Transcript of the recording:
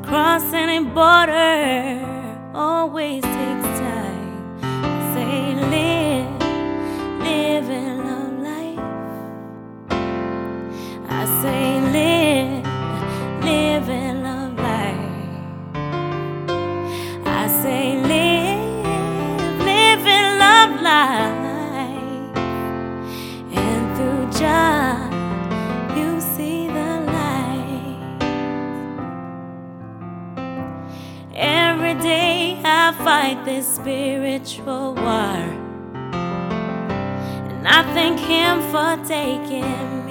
cross any border always takes time. Say live and love life. I say live and love life. I say live and love life. And through Jah you see the light. Every day I fight this spiritual war, and I thank Him for taking